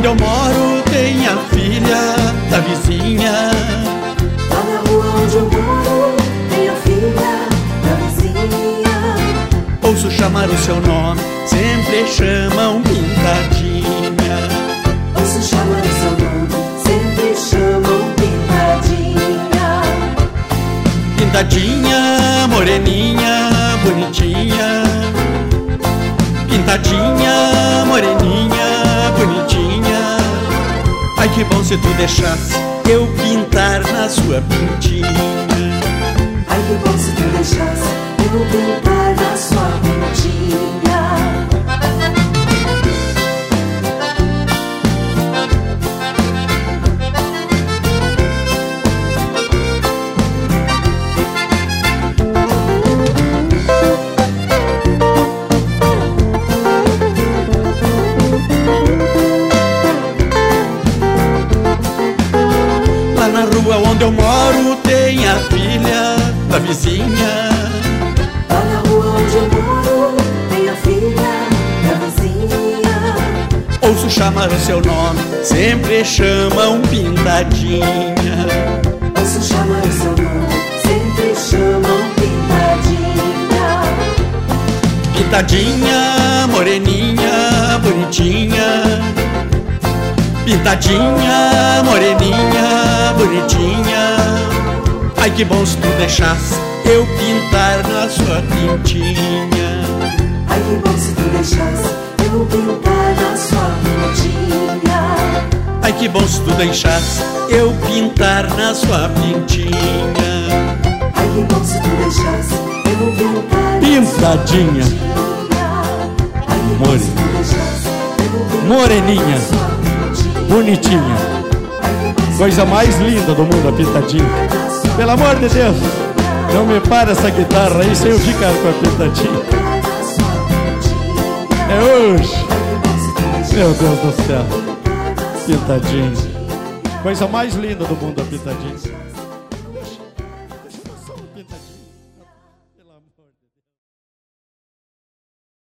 onde eu moro tem a filha da vizinha. Lá na rua onde eu moro tem a filha da vizinha. Ouço chamar o seu nome, sempre chamam Pintadinha. Ouço chamar o seu nome, sempre chamam Pintadinha. Pintadinha, moreninha, bonitinha. Pintadinha, moreninha, bonitinha. Ai que bom se tu deixasse eu pintar na sua pintinha. Ai que bom se tu deixasse eu pintar na sua pintinha. Lá na rua onde eu moro tem a filha da vizinha. Lá na rua onde eu moro tem a filha da vizinha. Ouço chamar o seu nome, sempre chamam Pintadinha. Ouço chamar o seu nome, sempre chamam Pintadinha. Pintadinha, moreninha, bonitinha. Pintadinha, moreninha, bonitinha. Ai que bom se tu deixasse eu pintar na sua pintinha. Ai que bom se tu deixasse eu pintar na sua pintinha. Ai que bom se tu deixasse eu pintar na sua pintinha. Ai que bom se tu deixasse eu pintar Pintadinha, Ai que bom se tu deixasse eu pintar moreninha, na sua pintinha. bonitinha. Coisa mais linda do mundo, a Pintadinha. Pelo amor de Deus, não me para essa guitarra aí sem eu ficar com a Pintadinha. É hoje. Meu Deus do céu. Pintadinha. Coisa mais linda do mundo, a Pintadinha.